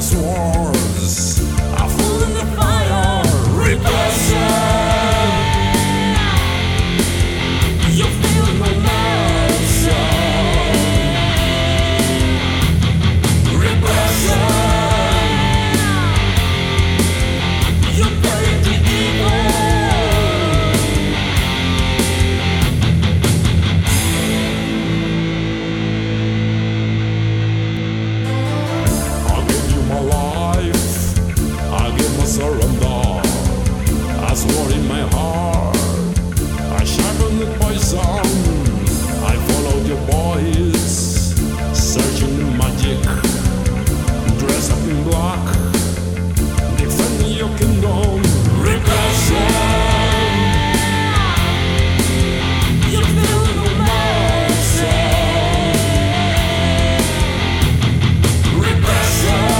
swords. I fall in the fire, repression. You feel no mercy. Repression. You bury the evil. Surrender. I swore in my heart, I sharpened the poison. I followed your voice, searching the magic, dressed up in black, defending your kingdom. Repression. You feel no mercy. Repression.